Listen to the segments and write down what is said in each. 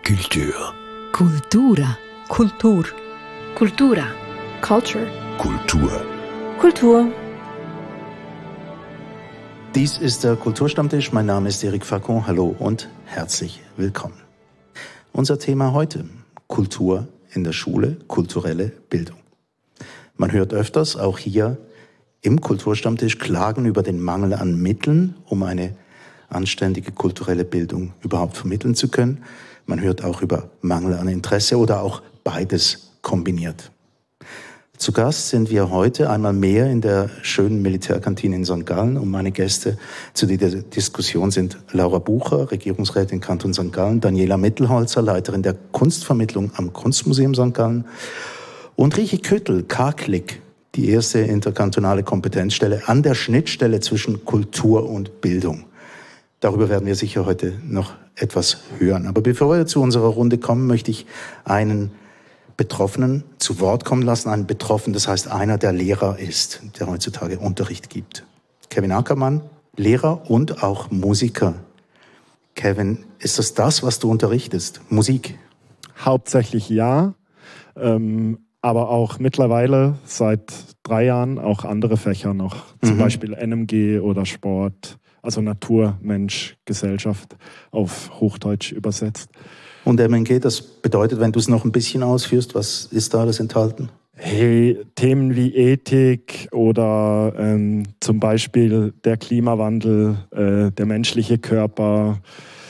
Culture. Cultura. Kultur. Cultura. Culture. Kultur. Kultur. Dies ist der Kulturstammtisch. Mein Name ist Eric Facon. Hallo und herzlich willkommen. Unser Thema heute: Kultur in der Schule, kulturelle Bildung. Man hört öfters, auch hier im Kulturstammtisch, Klagen über den Mangel an Mitteln, um eine anständige kulturelle Bildung überhaupt vermitteln zu können. Man hört auch über Mangel an Interesse oder auch beides kombiniert. Zu Gast sind wir heute einmal mehr in der schönen Militärkantine in St. Gallen. Und meine Gäste zu dieser Diskussion sind Laura Bucher, Regierungsrätin Kanton St. Gallen, Daniela Mittelholzer, Leiterin der Kunstvermittlung am Kunstmuseum St. Gallen und Riechi Küttel, KKLIK, die erste interkantonale Kompetenzstelle an der Schnittstelle zwischen Kultur und Bildung. Darüber werden wir sicher heute noch etwas hören. Aber bevor wir zu unserer Runde kommen, möchte ich einen Betroffenen zu Wort kommen lassen. Einen Betroffenen, das heißt einer, der Lehrer ist, der heutzutage Unterricht gibt. Kevin Ackermann, Lehrer und auch Musiker. Kevin, ist das, was du unterrichtest? Musik? Hauptsächlich ja, aber auch mittlerweile seit 3 Jahren auch andere Fächer noch. Zum Beispiel NMG oder Sport. Also Natur, Mensch, Gesellschaft auf Hochdeutsch übersetzt. Und MNG, das bedeutet, wenn du es noch ein bisschen ausführst, was ist da alles enthalten? Hey, Themen wie Ethik oder zum Beispiel der Klimawandel, der menschliche Körper,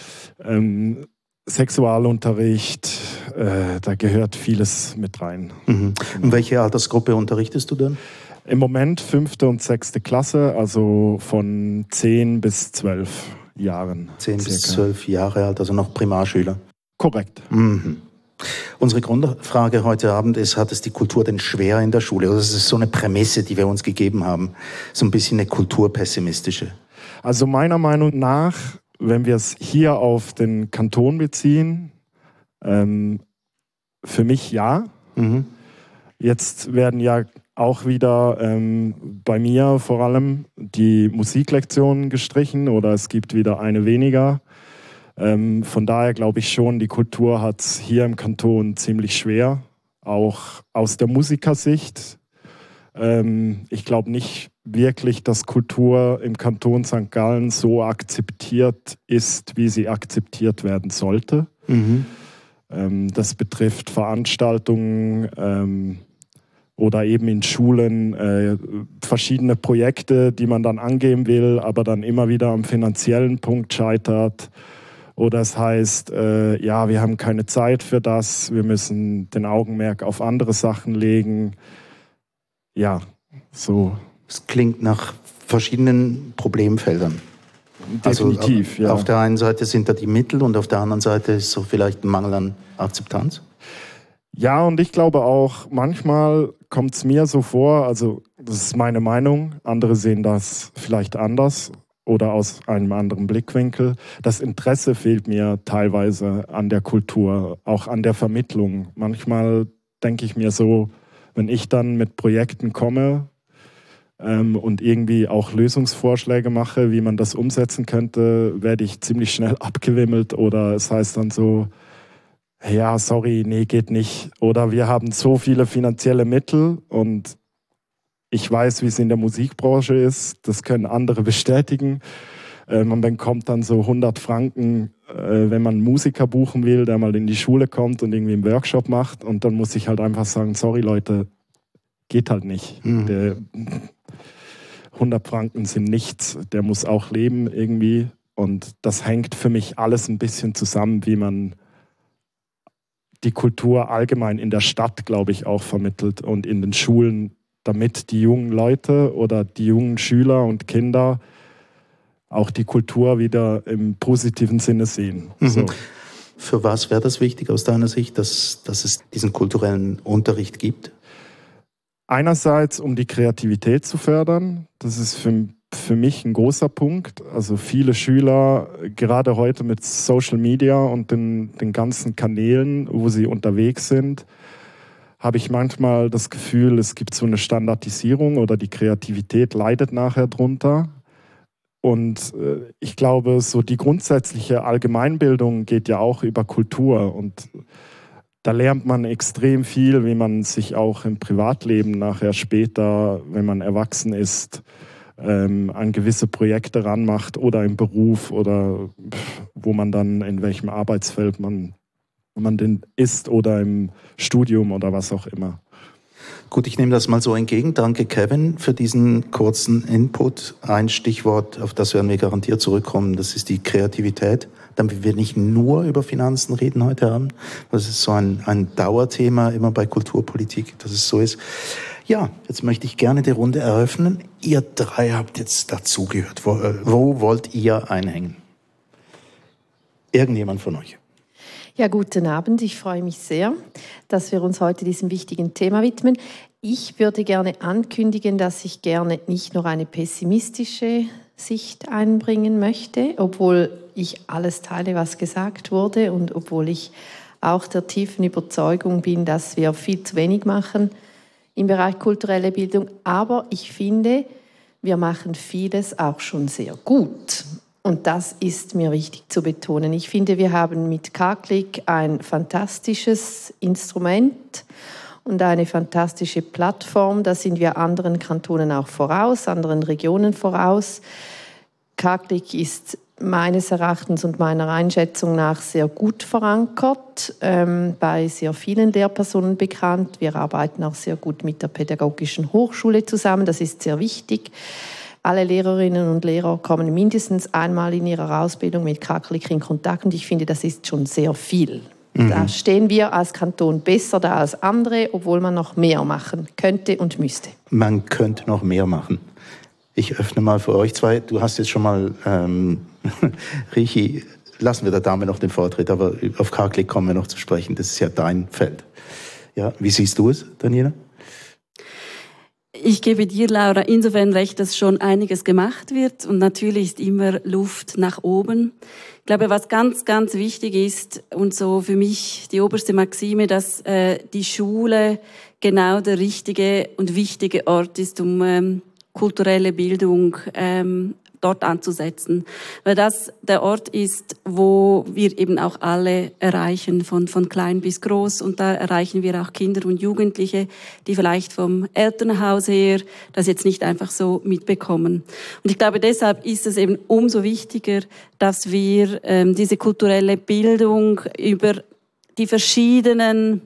Sexualunterricht, da gehört vieles mit rein. Mhm. Und welche Altersgruppe unterrichtest du denn? Im Moment 5. und 6. Klasse, also von 10 bis 12 Jahren. 10 bis 12 Jahre alt, also noch Primarschüler. Korrekt. Mhm. Unsere Grundfrage heute Abend ist: Hat es die Kultur denn schwer in der Schule? Das ist so eine Prämisse, die wir uns gegeben haben. So ein bisschen eine kulturpessimistische. Also meiner Meinung nach, wenn wir es hier auf den Kanton beziehen, für mich ja. Mhm. Jetzt werden ja auch wieder bei mir vor allem die Musiklektionen gestrichen oder es gibt wieder eine weniger. Von daher glaube ich schon, die Kultur hat es hier im Kanton ziemlich schwer, auch aus der Musikersicht. Ich glaube nicht wirklich, dass Kultur im Kanton St. Gallen so akzeptiert ist, wie sie akzeptiert werden sollte. Mhm. Das betrifft Veranstaltungen, oder eben in Schulen verschiedene Projekte, die man dann angehen will, aber dann immer wieder am finanziellen Punkt scheitert. Oder es heißt, ja, wir haben keine Zeit für das, wir müssen den Augenmerk auf andere Sachen legen. Ja, so. Es klingt nach verschiedenen Problemfeldern. Definitiv, also, ja. Auf der einen Seite sind da die Mittel und auf der anderen Seite ist so vielleicht ein Mangel an Akzeptanz. Ja, und ich glaube auch, manchmal kommt es mir so vor, also das ist meine Meinung, andere sehen das vielleicht anders oder aus einem anderen Blickwinkel. Das Interesse fehlt mir teilweise an der Kultur, auch an der Vermittlung. Manchmal denke ich mir so, wenn ich dann mit Projekten komme und irgendwie auch Lösungsvorschläge mache, wie man das umsetzen könnte, werde ich ziemlich schnell abgewimmelt oder es heißt dann so: Ja, sorry, nee, geht nicht. Oder wir haben so viele finanzielle Mittel und ich weiß, wie es in der Musikbranche ist. Das können andere bestätigen. Man bekommt dann so 100 Franken, wenn man einen Musiker buchen will, der mal in die Schule kommt und irgendwie einen Workshop macht. Und dann muss ich halt einfach sagen, sorry Leute, geht halt nicht. Mhm. 100 Franken sind nichts. Der muss auch leben irgendwie. Und das hängt für mich alles ein bisschen zusammen, wie man die Kultur allgemein in der Stadt, glaube ich, auch vermittelt und in den Schulen, damit die jungen Leute oder die jungen Schüler und Kinder auch die Kultur wieder im positiven Sinne sehen. Mhm. So. Für was wäre das wichtig aus deiner Sicht, dass es diesen kulturellen Unterricht gibt? Einerseits, um die Kreativität zu fördern. Das ist für mich ein großer Punkt. Also viele Schüler, gerade heute mit Social Media und den ganzen Kanälen, wo sie unterwegs sind, habe ich manchmal das Gefühl, es gibt so eine Standardisierung oder die Kreativität leidet nachher drunter. Und ich glaube, so die grundsätzliche Allgemeinbildung geht ja auch über Kultur. Und da lernt man extrem viel, wie man sich auch im Privatleben nachher später, wenn man erwachsen ist, an gewisse Projekte ranmacht oder im Beruf oder wo man dann, in welchem Arbeitsfeld man denn ist oder im Studium oder was auch immer. Gut, ich nehme das mal so entgegen. Danke, Kevin, für diesen kurzen Input. Ein Stichwort, auf das werden wir garantiert zurückkommen, das ist die Kreativität. Damit wir nicht nur über Finanzen reden heute Abend. Das ist so ein Dauerthema immer bei Kulturpolitik, dass es so ist. Ja, jetzt möchte ich gerne die Runde eröffnen. Ihr drei habt jetzt dazugehört. Wo wollt ihr einhängen? Irgendjemand von euch? Ja, guten Abend. Ich freue mich sehr, dass wir uns heute diesem wichtigen Thema widmen. Ich würde gerne ankündigen, dass ich gerne nicht nur eine pessimistische Sicht einbringen möchte, obwohl ich alles teile, was gesagt wurde und obwohl ich auch der tiefen Überzeugung bin, dass wir viel zu wenig machen im Bereich kulturelle Bildung. Aber ich finde, wir machen vieles auch schon sehr gut. Und das ist mir wichtig zu betonen. Ich finde, wir haben mit K-Click ein fantastisches Instrument und eine fantastische Plattform. Da sind wir anderen Kantonen auch voraus, anderen Regionen voraus. K-Click ist meines Erachtens und meiner Einschätzung nach sehr gut verankert, bei sehr vielen Lehrpersonen bekannt. Wir arbeiten auch sehr gut mit der Pädagogischen Hochschule zusammen, das ist sehr wichtig. Alle Lehrerinnen und Lehrer kommen mindestens einmal in ihrer Ausbildung mit K-Click in Kontakt und ich finde, das ist schon sehr viel. Da stehen wir als Kanton besser da als andere, obwohl man noch mehr machen könnte und müsste. Man könnte noch mehr machen. Ich öffne mal für euch zwei. Du hast jetzt schon mal, Richi, lassen wir der Dame noch den Vortritt, aber auf K-Click kommen wir noch zu sprechen. Das ist ja dein Feld. Ja, wie siehst du es, Daniela? Ich gebe dir, Laura, insofern recht, dass schon einiges gemacht wird und natürlich ist immer Luft nach oben. Ich glaube, was ganz, ganz wichtig ist und so für mich die oberste Maxime, dass die Schule genau der richtige und wichtige Ort ist, um kulturelle Bildung dort anzusetzen. Weil das der Ort ist, wo wir eben auch alle erreichen, von klein bis groß. Und da erreichen wir auch Kinder und Jugendliche, die vielleicht vom Elternhaus her das jetzt nicht einfach so mitbekommen. Und ich glaube, deshalb ist es eben umso wichtiger, dass wir diese kulturelle Bildung über die verschiedenen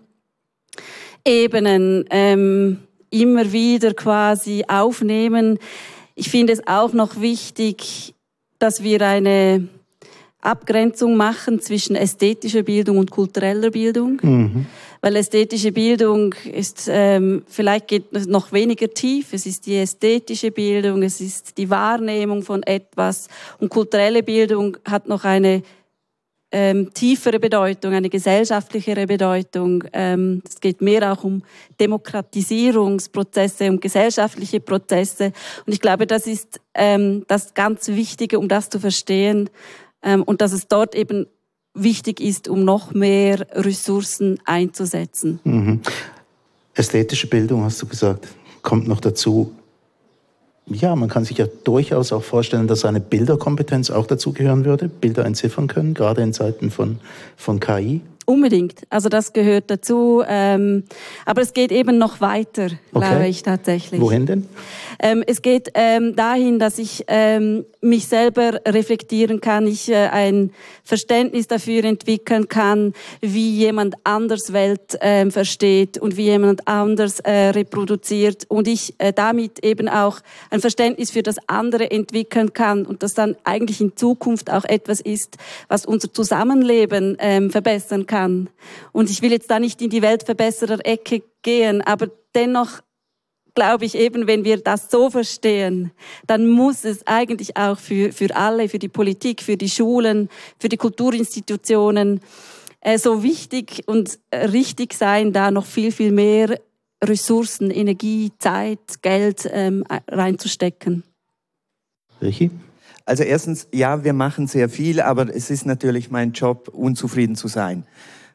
Ebenen immer wieder quasi aufnehmen. Ich finde es auch noch wichtig, dass wir eine Abgrenzung machen zwischen ästhetischer Bildung und kultureller Bildung. Weil ästhetische Bildung ist, vielleicht geht es noch weniger tief. Es ist die ästhetische Bildung, es ist die Wahrnehmung von etwas. Und kulturelle Bildung hat noch eine tiefere Bedeutung, eine gesellschaftlichere Bedeutung. Es geht mehr auch um Demokratisierungsprozesse, um gesellschaftliche Prozesse. Und ich glaube, das ist das ganz Wichtige, um das zu verstehen. Und dass es dort eben wichtig ist, um noch mehr Ressourcen einzusetzen. Ästhetische Bildung, hast du gesagt, kommt noch dazu. Ja, man kann sich ja durchaus auch vorstellen, dass eine Bilderkompetenz auch dazugehören würde, Bilder entziffern können, gerade in Zeiten von KI. Unbedingt, also das gehört dazu, aber es geht eben noch weiter, glaube ich tatsächlich. Wohin denn? Es geht dahin, dass ich mich selber reflektieren kann, ich ein Verständnis dafür entwickeln kann, wie jemand anders Welt versteht und wie jemand anders reproduziert und ich damit eben auch ein Verständnis für das andere entwickeln kann und das dann eigentlich in Zukunft auch etwas ist, was unser Zusammenleben verbessern kann. Und ich will jetzt da nicht in die Weltverbesserer-Ecke gehen, aber dennoch glaube ich eben, wenn wir das so verstehen, dann muss es eigentlich auch für alle, für die Politik, für die Schulen, für die Kulturinstitutionen so wichtig und richtig sein, da noch viel, viel mehr Ressourcen, Energie, Zeit, Geld reinzustecken. Richi? Also erstens, ja, wir machen sehr viel, aber es ist natürlich mein Job, unzufrieden zu sein.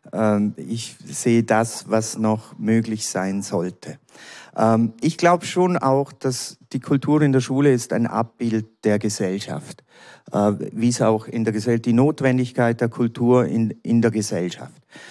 Ich sehe das, was noch möglich sein sollte. Ich glaube schon auch, dass die Kultur in der Schule ist ein Abbild der Gesellschaft. Wie es auch in der Gesellschaft, die Notwendigkeit der Kultur in der Gesellschaft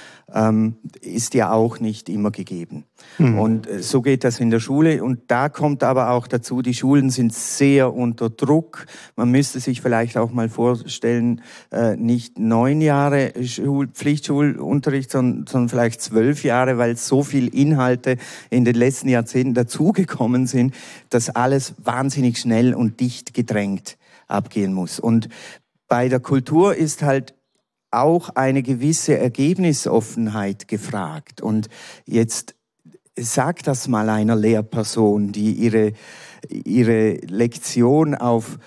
ist ja auch nicht immer gegeben. Und so geht das in der Schule. Und da kommt aber auch dazu, die Schulen sind sehr unter Druck. Man müsste sich vielleicht auch mal vorstellen, nicht 9 Jahre Pflichtschulunterricht, sondern vielleicht 12 Jahre, weil so viel Inhalte in den letzten Jahrzehnten dazugekommen sind, dass alles wahnsinnig schnell und dicht gedrängt abgehen muss. Und bei der Kultur ist halt auch eine gewisse Ergebnisoffenheit gefragt. Und jetzt sag das mal einer Lehrperson, die ihre Lektion auf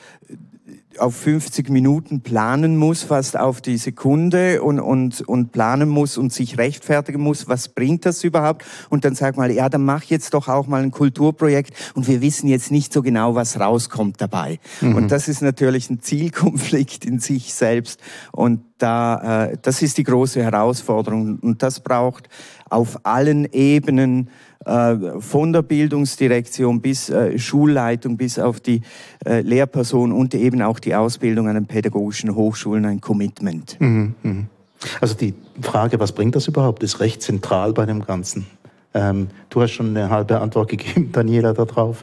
50 Minuten planen muss, fast auf die Sekunde und planen muss und sich rechtfertigen muss, was bringt das überhaupt? Und dann sag mal, ja, dann mach jetzt doch auch mal ein Kulturprojekt und wir wissen jetzt nicht so genau, was rauskommt dabei. Und das ist natürlich ein Zielkonflikt in sich selbst und das ist die große Herausforderung und das braucht auf allen Ebenen von der Bildungsdirektion bis Schulleitung, bis auf die Lehrperson und eben auch die Ausbildung an den pädagogischen Hochschulen ein Commitment. Also die Frage, was bringt das überhaupt, ist recht zentral bei dem Ganzen. Du hast schon eine halbe Antwort gegeben, Daniela, darauf.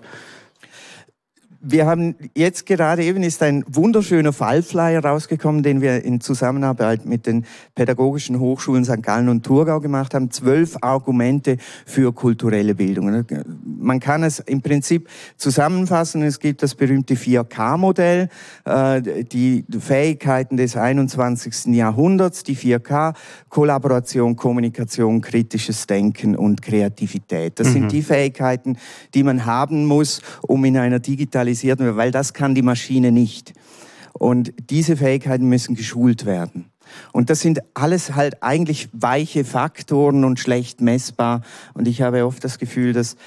Wir haben jetzt gerade eben ist ein wunderschöner Fallflyer rausgekommen, den wir in Zusammenarbeit mit den pädagogischen Hochschulen St. Gallen und Thurgau gemacht haben. 12 Argumente für kulturelle Bildung. Man kann es im Prinzip zusammenfassen. Es gibt das berühmte 4K-Modell, die Fähigkeiten des 21. Jahrhunderts, die 4K, Kollaboration, Kommunikation, kritisches Denken und Kreativität. Das sind die Fähigkeiten, die man haben muss, um in einer digitalisierten, weil das kann die Maschine nicht. Und diese Fähigkeiten müssen geschult werden. Und das sind alles halt eigentlich weiche Faktoren und schlecht messbar. Und ich habe oft das Gefühl, dass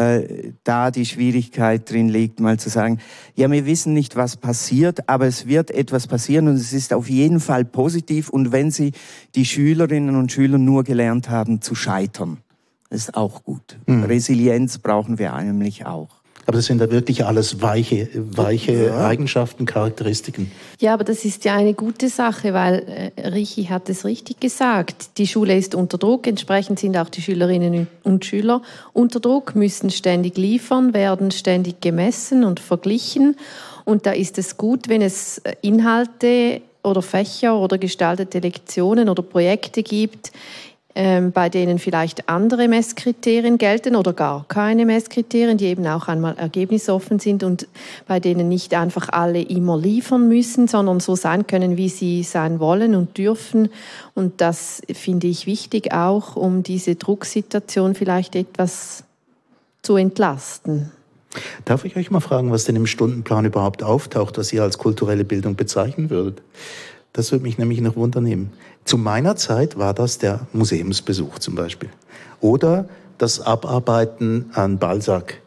da die Schwierigkeit drin liegt, mal zu sagen, ja, wir wissen nicht, was passiert, aber es wird etwas passieren und es ist auf jeden Fall positiv. Und wenn Sie die Schülerinnen und Schüler nur gelernt haben, zu scheitern, ist auch gut. Resilienz brauchen wir nämlich auch. Aber das sind da wirklich alles weiche Eigenschaften, Charakteristiken. Ja, aber das ist ja eine gute Sache, weil Richi hat es richtig gesagt. Die Schule ist unter Druck, entsprechend sind auch die Schülerinnen und Schüler unter Druck, müssen ständig liefern, werden ständig gemessen und verglichen. Und da ist es gut, wenn es Inhalte oder Fächer oder gestaltete Lektionen oder Projekte gibt, bei denen vielleicht andere Messkriterien gelten oder gar keine Messkriterien, die eben auch einmal ergebnisoffen sind und bei denen nicht einfach alle immer liefern müssen, sondern so sein können, wie sie sein wollen und dürfen. Und das finde ich wichtig auch, um diese Drucksituation vielleicht etwas zu entlasten. Darf ich euch mal fragen, was denn im Stundenplan überhaupt auftaucht, was ihr als kulturelle Bildung bezeichnen würdet? Das würde mich nämlich noch wundernehmen. Zu meiner Zeit war das der Museumsbesuch zum Beispiel. Oder das Abarbeiten an Balzac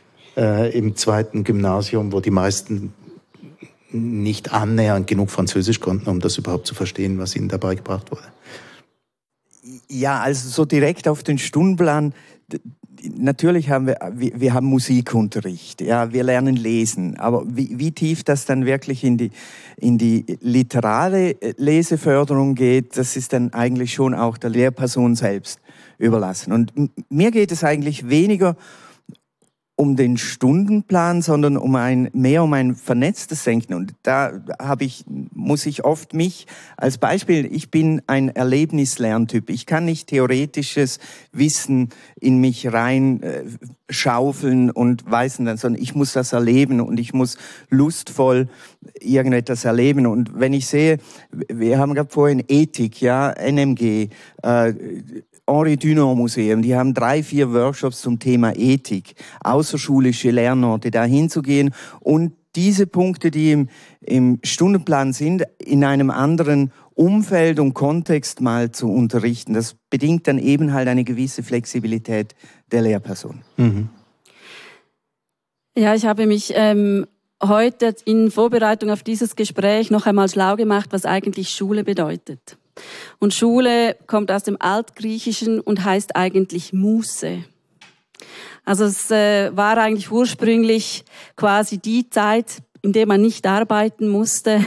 im 2. Gymnasium, wo die meisten nicht annähernd genug Französisch konnten, um das überhaupt zu verstehen, was ihnen dabei gebracht wurde. Ja, also so direkt auf den Stundenplan. Natürlich haben wir haben Musikunterricht, ja, wir lernen lesen, aber wie tief das dann wirklich in die literare Leseförderung geht, das ist dann eigentlich schon auch der Lehrperson selbst überlassen. Und mir geht es eigentlich weniger um den Stundenplan, sondern mehr um ein vernetztes Denken. Und da muss ich oft mich als Beispiel, ich bin ein Erlebnislerntyp. Ich kann nicht theoretisches Wissen in mich rein schaufeln und weiß dann, sondern ich muss das erleben und ich muss lustvoll irgendetwas erleben. Und wenn ich sehe, wir haben gerade vorhin Ethik, ja, NMG, Henri Dunant Museum, die haben 3-4 Workshops zum Thema Ethik, außerschulische Lernorte, da hinzugehen und diese Punkte, die im Stundenplan sind, in einem anderen Umfeld und Kontext mal zu unterrichten. Das bedingt dann eben halt eine gewisse Flexibilität der Lehrperson. Ja, ich habe mich heute in Vorbereitung auf dieses Gespräch noch einmal schlau gemacht, was eigentlich Schule bedeutet. Und Schule kommt aus dem Altgriechischen und heißt eigentlich Muße. Also es war eigentlich ursprünglich quasi die Zeit, in der man nicht arbeiten musste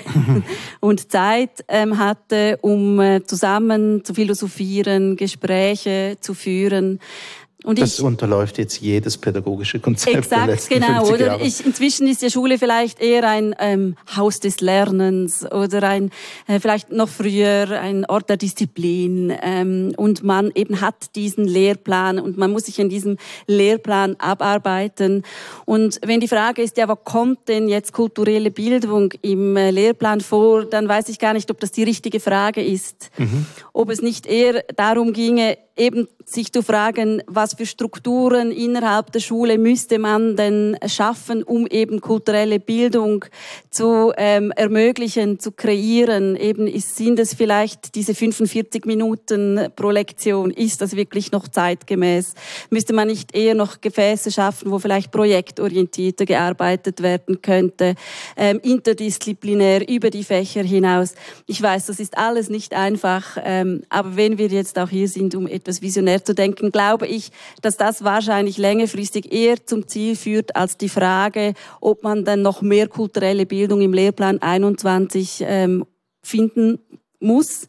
und Zeit hatte, um zusammen zu philosophieren, Gespräche zu führen. Und das unterläuft jetzt jedes pädagogische Konzept exakt, der letzten genau, 50 oder? Jahre. Inzwischen ist die Schule vielleicht eher ein Haus des Lernens oder vielleicht noch früher ein Ort der Disziplin. Und man eben hat diesen Lehrplan und man muss sich in diesem Lehrplan abarbeiten. Und wenn die Frage ist, ja, wo kommt denn jetzt kulturelle Bildung im Lehrplan vor, dann weiß ich gar nicht, ob das die richtige Frage ist. Ob es nicht eher darum ginge, eben sich zu fragen, was für Strukturen innerhalb der Schule müsste man denn schaffen, um eben kulturelle Bildung zu ermöglichen, zu kreieren. Eben sind es vielleicht diese 45 Minuten pro Lektion? Ist das wirklich noch zeitgemäß? Müsste man nicht eher noch Gefäße schaffen, wo vielleicht projektorientierter gearbeitet werden könnte, interdisziplinär über die Fächer hinaus? Ich weiß, das ist alles nicht einfach, aber wenn wir jetzt auch hier sind, um etwas visionär zu denken, glaube ich, dass das wahrscheinlich längerfristig eher zum Ziel führt, als die Frage, ob man dann noch mehr kulturelle Bildung im Lehrplan 21 finden muss.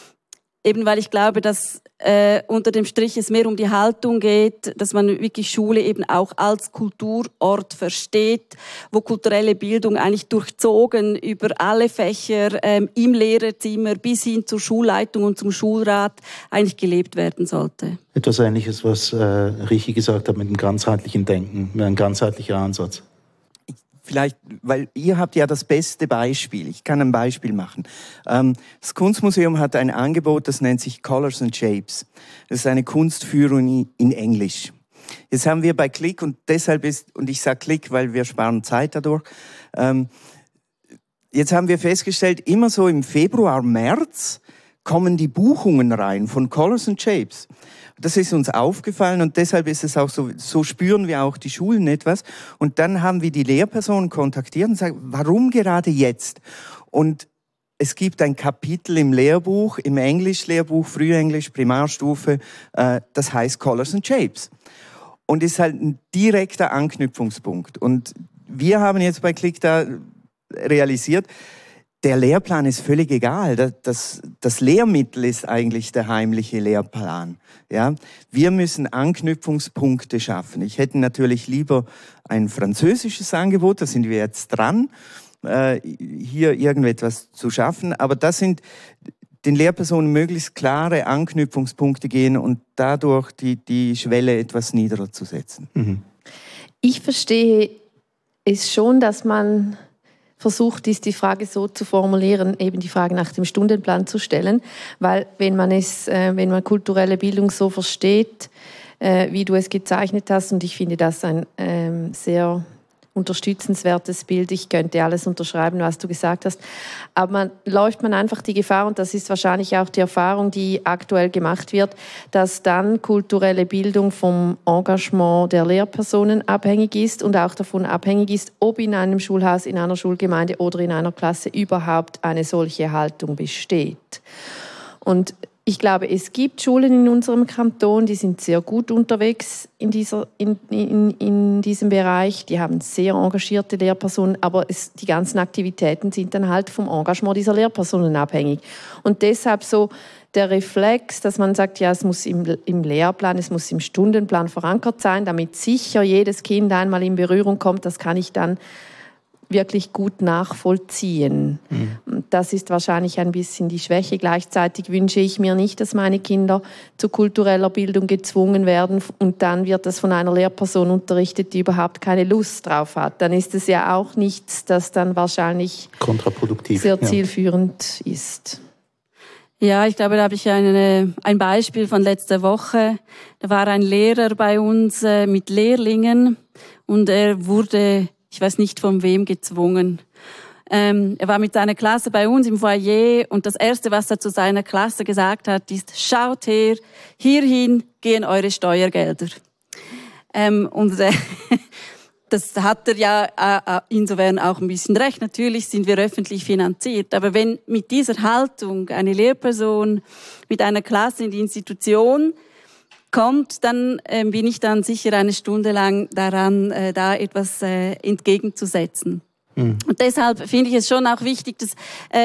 Eben weil ich glaube, dass unter dem Strich es mehr um die Haltung geht, dass man wirklich Schule eben auch als Kulturort versteht, wo kulturelle Bildung eigentlich durchzogen über alle Fächer im Lehrerzimmer bis hin zur Schulleitung und zum Schulrat eigentlich gelebt werden sollte. Etwas Ähnliches, was Richi gesagt hat mit dem ganzheitlichen Denken, mit einem ganzheitlichen Ansatz. Vielleicht, weil ihr habt ja das beste Beispiel. Ich kann ein Beispiel machen. Das Kunstmuseum hat ein Angebot, das nennt sich Colors and Shapes. Das ist eine Kunstführung in Englisch. Jetzt haben wir bei Click, und deshalb und ich sage Click, weil wir sparen Zeit dadurch, jetzt haben wir festgestellt, immer so im Februar, März kommen die Buchungen rein von Colors and Shapes. Das ist uns aufgefallen und deshalb ist es auch so spüren wir auch die Schulen etwas. Und dann haben wir die Lehrpersonen kontaktiert und sagen, warum gerade jetzt? Und es gibt ein Kapitel im Lehrbuch, im Englischlehrbuch, Frühenglisch, Primarstufe, das heißt Colors and Shapes. Und ist halt ein direkter Anknüpfungspunkt. Und wir haben jetzt bei Click da realisiert, der Lehrplan ist völlig egal. Das Lehrmittel ist eigentlich der heimliche Lehrplan. Ja? Wir müssen Anknüpfungspunkte schaffen. Ich hätte natürlich lieber ein französisches Angebot, da sind wir jetzt dran, hier irgendetwas zu schaffen. Aber das sind den Lehrpersonen möglichst klare Anknüpfungspunkte gehen und dadurch die Schwelle etwas niedriger zu setzen. Mhm. Ich verstehe es schon, dass man versucht ist, die Frage so zu formulieren, eben die Frage nach dem Stundenplan zu stellen, weil wenn man kulturelle Bildung so versteht, wie du es gezeichnet hast, und ich finde das ein sehr unterstützenswertes Bild, ich könnte alles unterschreiben, was du gesagt hast, aber läuft man einfach die Gefahr, und das ist wahrscheinlich auch die Erfahrung, die aktuell gemacht wird, dass dann kulturelle Bildung vom Engagement der Lehrpersonen abhängig ist und auch davon abhängig ist, ob in einem Schulhaus, in einer Schulgemeinde oder in einer Klasse überhaupt eine solche Haltung besteht. Und ich glaube, es gibt Schulen in unserem Kanton, die sind sehr gut unterwegs in diesem Bereich. Die haben sehr engagierte Lehrpersonen, aber die ganzen Aktivitäten sind dann halt vom Engagement dieser Lehrpersonen abhängig. Und deshalb so der Reflex, dass man sagt, ja, es muss im Lehrplan, es muss im Stundenplan verankert sein, damit sicher jedes Kind einmal in Berührung kommt, das kann ich dann wirklich gut nachvollziehen. Mhm. Das ist wahrscheinlich ein bisschen die Schwäche. Gleichzeitig wünsche ich mir nicht, dass meine Kinder zu kultureller Bildung gezwungen werden und dann wird das von einer Lehrperson unterrichtet, die überhaupt keine Lust drauf hat. Dann ist es ja auch nichts, das dann wahrscheinlich kontraproduktiv, sehr zielführend ist. Ja, ich glaube, da habe ich ein Beispiel von letzter Woche. Da war ein Lehrer bei uns mit Lehrlingen und er wurde, ich weiß nicht von wem, gezwungen. Er war mit seiner Klasse bei uns im Foyer und das Erste, was er zu seiner Klasse gesagt hat, ist: Schaut her, hierhin gehen eure Steuergelder. das hat er ja insofern auch ein bisschen recht. Natürlich sind wir öffentlich finanziert, aber wenn mit dieser Haltung eine Lehrperson mit einer Klasse in die Institution kommt, dann bin ich dann sicher eine Stunde lang daran, da etwas entgegenzusetzen. Mhm. Und deshalb finde ich es schon auch wichtig, dass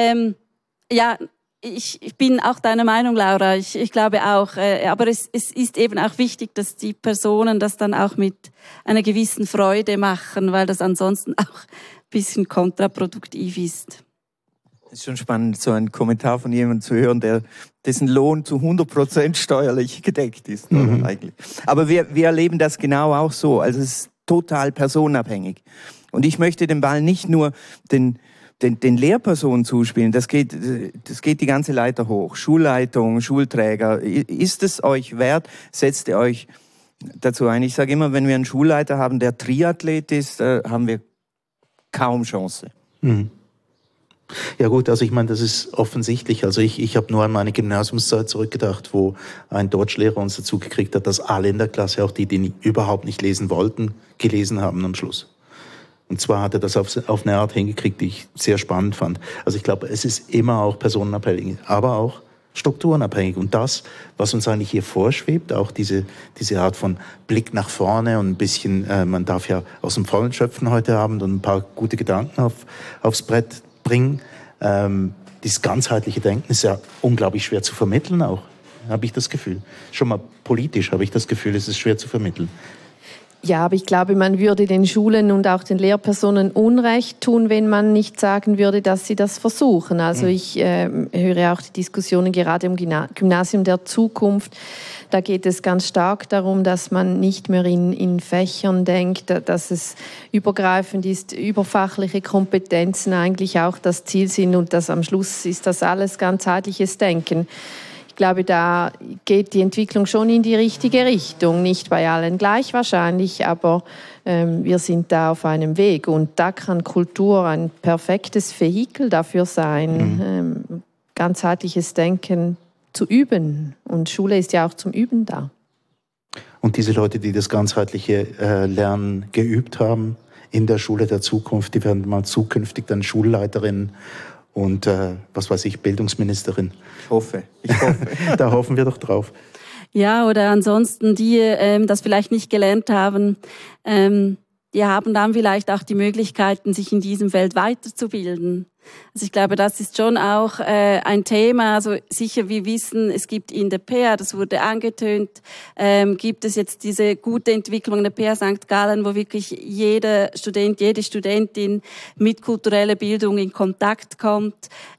ich bin auch deiner Meinung, Laura. Ich glaube auch, aber es ist eben auch wichtig, dass die Personen das dann auch mit einer gewissen Freude machen, weil das ansonsten auch ein bisschen kontraproduktiv ist. Es ist schon spannend, so einen Kommentar von jemandem zu hören, dessen Lohn zu 100% steuerlich gedeckt ist. Oder, eigentlich. Aber wir erleben das genau auch so. Also es ist total personenabhängig. Und ich möchte den Ball nicht nur den Lehrpersonen zuspielen, das geht die ganze Leiter hoch. Schulleitung, Schulträger. Ist es euch wert? Setzt ihr euch dazu ein? Ich sage immer, wenn wir einen Schulleiter haben, der Triathlet ist, haben wir kaum Chance. Mhm. Ja gut, also ich meine, das ist offensichtlich. Also ich habe nur an meine Gymnasiumszeit zurückgedacht, wo ein Deutschlehrer uns dazu gekriegt hat, dass alle in der Klasse, auch die überhaupt nicht lesen wollten, gelesen haben am Schluss. Und zwar hat er das auf eine Art hingekriegt, die ich sehr spannend fand. Also ich glaube, es ist immer auch personenabhängig, aber auch strukturenabhängig. Und das, was uns eigentlich hier vorschwebt, auch diese Art von Blick nach vorne und ein bisschen, man darf ja aus dem Vollen schöpfen heute Abend und ein paar gute Gedanken aufs Brett bringen. Dieses ganzheitliche Denken ist ja unglaublich schwer zu vermitteln auch, habe ich das Gefühl. Schon mal politisch habe ich das Gefühl, es ist schwer zu vermitteln. Ja, aber ich glaube, man würde den Schulen und auch den Lehrpersonen Unrecht tun, wenn man nicht sagen würde, dass sie das versuchen. Also ich höre auch die Diskussionen gerade im Gymnasium der Zukunft. Da geht es ganz stark darum, dass man nicht mehr in Fächern denkt, dass es übergreifend ist, überfachliche Kompetenzen eigentlich auch das Ziel sind und dass am Schluss ist das alles ganzheitliches Denken. Ich glaube, da geht die Entwicklung schon in die richtige Richtung. Nicht bei allen gleich wahrscheinlich, aber wir sind da auf einem Weg. Und da kann Kultur ein perfektes Vehikel dafür sein, ganzheitliches Denken zu üben. Und Schule ist ja auch zum Üben da. Und diese Leute, die das ganzheitliche Lernen geübt haben in der Schule der Zukunft, die werden mal zukünftig dann Schulleiterinnen und was weiß ich, Bildungsministerin. Ich hoffe. Da hoffen wir doch drauf. Ja, oder ansonsten die, das vielleicht nicht gelernt haben, die haben dann vielleicht auch die Möglichkeiten, sich in diesem Feld weiterzubilden. Also ich glaube, das ist schon auch ein Thema. Also sicher, wir wissen, es gibt in der PA, das wurde angetönt, gibt es jetzt diese gute Entwicklung in der PA St. Gallen, wo wirklich jeder Student, jede Studentin mit kultureller Bildung in Kontakt kommt.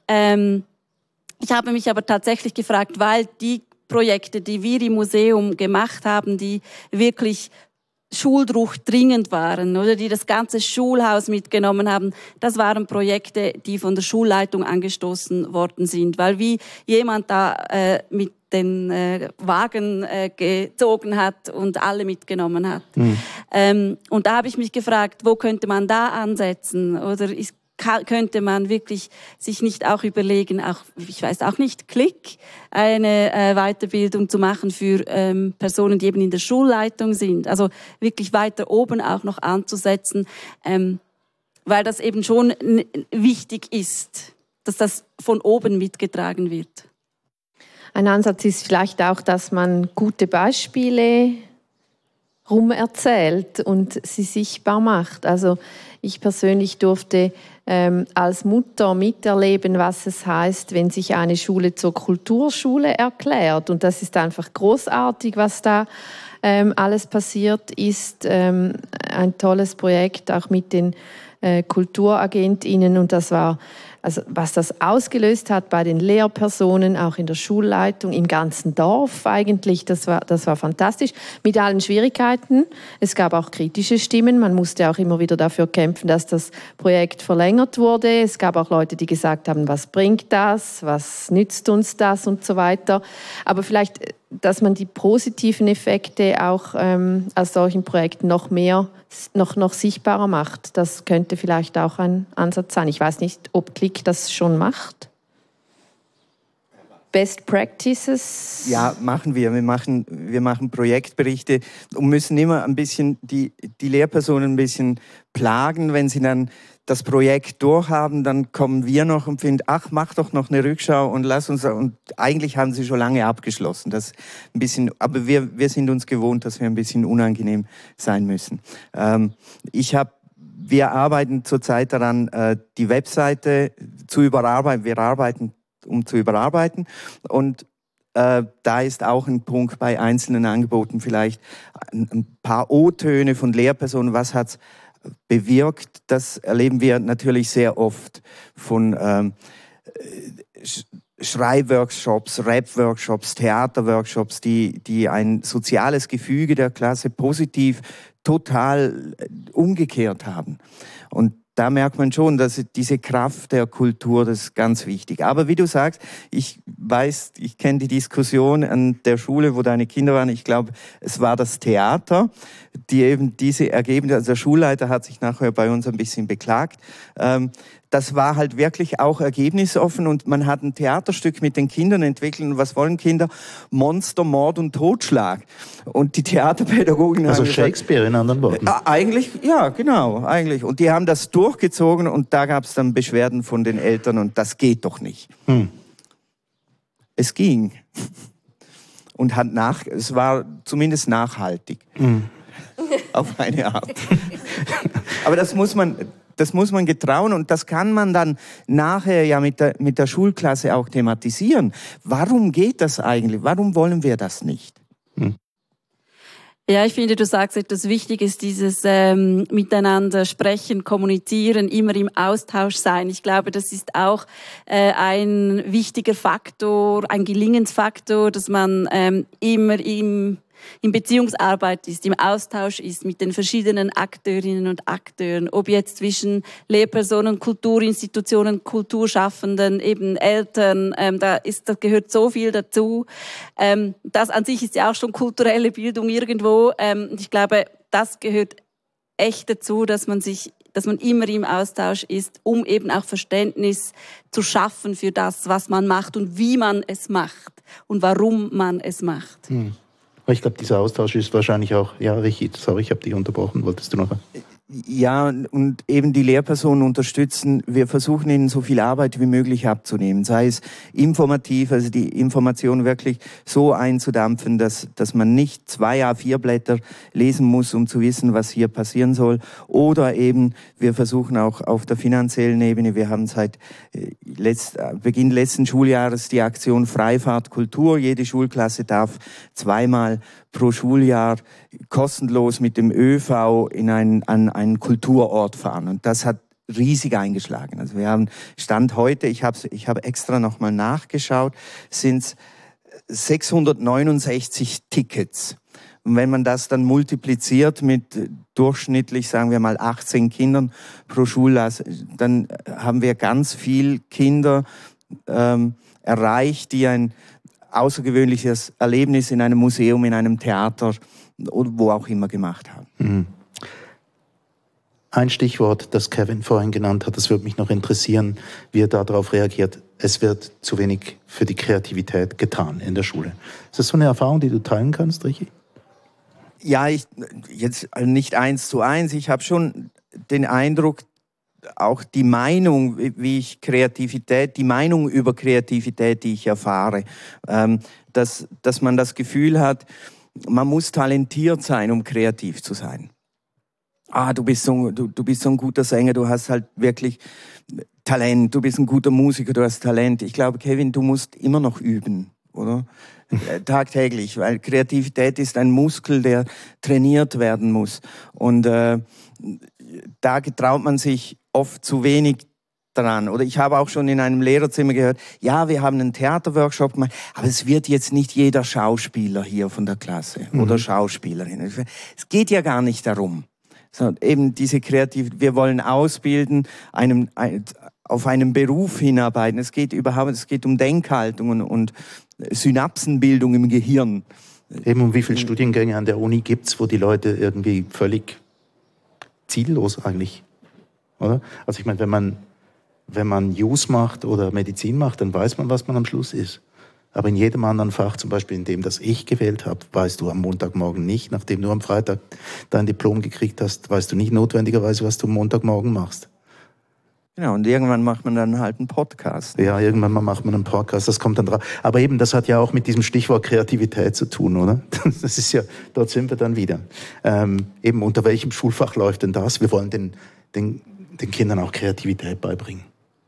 Ich habe mich aber tatsächlich gefragt, weil die Projekte, die wir im Museum gemacht haben, die wirklich schuldruchdringend waren, oder die das ganze Schulhaus mitgenommen haben, das waren Projekte, die von der Schulleitung angestoßen worden sind, weil wie jemand da mit den Wagen gezogen hat und alle mitgenommen hat. Und da habe ich mich gefragt, wo könnte man da ansetzen? Oder könnte man wirklich sich nicht auch überlegen, auch, ich weiß auch nicht, Klick, eine Weiterbildung zu machen für Personen, die eben in der Schulleitung sind. Also wirklich weiter oben auch noch anzusetzen, weil das eben schon wichtig ist, dass das von oben mitgetragen wird. Ein Ansatz ist vielleicht auch, dass man gute Beispiele rumerzählt und sie sichtbar macht. Also ich persönlich durfte als Mutter miterleben, was es heißt, wenn sich eine Schule zur Kulturschule erklärt. Und das ist einfach großartig, was da alles passiert ist. Ein tolles Projekt, auch mit den KulturagentInnen. Und das war, also was das ausgelöst hat bei den Lehrpersonen, auch in der Schulleitung, im ganzen Dorf eigentlich, das war fantastisch. Mit allen Schwierigkeiten. Es gab auch kritische Stimmen. Man musste auch immer wieder dafür kämpfen, dass das Projekt verlängert wurde. Es gab auch Leute, die gesagt haben, was bringt das? Was nützt uns das? Und so weiter. Aber vielleicht, dass man die positiven Effekte auch aus solchen Projekten noch sichtbarer macht. Das könnte vielleicht auch ein Ansatz sein. Ich weiß nicht, ob Klick das schon macht. Best Practices? Ja, machen wir. Wir machen Projektberichte und müssen immer ein bisschen die Lehrpersonen ein bisschen plagen, wenn sie dann das Projekt durchhaben, dann kommen wir noch und finden, ach, mach doch noch eine Rückschau und lass uns, und eigentlich haben sie schon lange abgeschlossen. Das ein bisschen, aber wir sind uns gewohnt, dass wir ein bisschen unangenehm sein müssen. Wir arbeiten zurzeit daran, die Webseite zu überarbeiten. Wir arbeiten, um zu überarbeiten, und da ist auch ein Punkt bei einzelnen Angeboten vielleicht ein paar O-Töne von Lehrpersonen. Was hat's bewirkt? Das erleben wir natürlich sehr oft von Schreibworkshops, Rap-Workshops, Theaterworkshops, die ein soziales Gefüge der Klasse positiv total umgekehrt haben. Und da merkt man schon, dass diese Kraft der Kultur, das ist ganz wichtig. Aber wie du sagst, ich kenne die Diskussion an der Schule, wo deine Kinder waren. Ich glaube, es war das Theater, die eben diese Ergebnisse, also der Schulleiter hat sich nachher bei uns ein bisschen beklagt. Das war halt wirklich auch ergebnisoffen, und man hat ein Theaterstück mit den Kindern entwickelt. Und was wollen Kinder? Monster, Mord und Totschlag. Und die Theaterpädagogen also haben Shakespeare gesagt, in anderen Worten. Eigentlich, ja, genau, eigentlich. Und die haben das durchgezogen, und da gab es dann Beschwerden von den Eltern, und das geht doch nicht. Es ging. Und es war zumindest nachhaltig. Auf eine Art. Aber das muss man getrauen, und das kann man dann nachher ja mit der Schulklasse auch thematisieren. Warum geht das eigentlich? Warum wollen wir das nicht? Ja, ich finde, du sagst etwas Wichtiges, dieses Miteinander sprechen, kommunizieren, immer im Austausch sein. Ich glaube, das ist auch ein wichtiger Faktor, ein Gelingensfaktor, dass man immer in Beziehungsarbeit ist, im Austausch ist mit den verschiedenen Akteurinnen und Akteuren, ob jetzt zwischen Lehrpersonen, Kulturinstitutionen, Kulturschaffenden, eben Eltern, da gehört so viel dazu. Das an sich ist ja auch schon kulturelle Bildung irgendwo. Ich glaube, das gehört echt dazu, dass man immer im Austausch ist, um eben auch Verständnis zu schaffen für das, was man macht und wie man es macht und warum man es macht. Ich glaube, dieser Austausch ist wahrscheinlich auch, ja, Richard, sorry, ich habe dich unterbrochen, wolltest du noch was? Ja, und eben die Lehrpersonen unterstützen. Wir versuchen ihnen so viel Arbeit wie möglich abzunehmen, sei es informativ, also die Information wirklich so einzudampfen, dass man nicht 2 A4-Blätter lesen muss, um zu wissen, was hier passieren soll. Oder eben, wir versuchen auch auf der finanziellen Ebene, wir haben seit Beginn letzten Schuljahres die Aktion Freifahrt Kultur. Jede Schulklasse darf 2-mal pro Schuljahr kostenlos mit dem ÖV an einen Kulturort fahren. Und das hat riesig eingeschlagen. Also wir haben Stand heute, ich habe extra nochmal nachgeschaut, sind es 669 Tickets. Und wenn man das dann multipliziert mit durchschnittlich, sagen wir mal, 18 Kindern pro Schulklasse, dann haben wir ganz viel Kinder erreicht, die ein außergewöhnliches Erlebnis in einem Museum, in einem Theater oder wo auch immer gemacht haben. Ein Stichwort, das Kevin vorhin genannt hat, das würde mich noch interessieren, wie er darauf reagiert. Es wird zu wenig für die Kreativität getan in der Schule. Ist das so eine Erfahrung, die du teilen kannst, Richi? Ja, jetzt nicht 1:1. Ich habe schon den Eindruck, auch die Meinung, die Meinung über Kreativität, die ich erfahre, dass man das Gefühl hat, man muss talentiert sein, um kreativ zu sein. Du bist so ein guter Sänger, du hast halt wirklich Talent, du bist ein guter Musiker, du hast Talent. Ich glaube, Kevin, du musst immer noch üben, oder? Tagtäglich, weil Kreativität ist ein Muskel, der trainiert werden muss. Und da getraut man sich oft zu wenig dran. Oder ich habe auch schon in einem Lehrerzimmer gehört, ja, wir haben einen Theaterworkshop gemacht, aber es wird jetzt nicht jeder Schauspieler hier von der Klasse oder Schauspielerin. Es geht ja gar nicht darum. Sondern eben diese wir wollen ausbilden, auf einen Beruf hinarbeiten. Es geht um Denkhaltungen und Synapsenbildung im Gehirn. Eben, um wie viele Studiengänge an der Uni gibt es, wo die Leute irgendwie völlig ziellos eigentlich, oder? Also ich meine, wenn man Jus macht oder Medizin macht, dann weiß man, was man am Schluss ist. Aber in jedem anderen Fach, zum Beispiel in dem, das ich gewählt habe, weißt du am Montagmorgen nicht, nachdem du am Freitag dein Diplom gekriegt hast, weißt du nicht notwendigerweise, was du am Montagmorgen machst. Genau, und irgendwann macht man dann halt einen Podcast. Ja, irgendwann mal macht man einen Podcast, das kommt dann drauf. Aber eben, das hat ja auch mit diesem Stichwort Kreativität zu tun, oder? Das ist ja, dort sind wir dann wieder. Eben, unter welchem Schulfach läuft denn das? Wir wollen den Kindern auch Kreativität beibringen.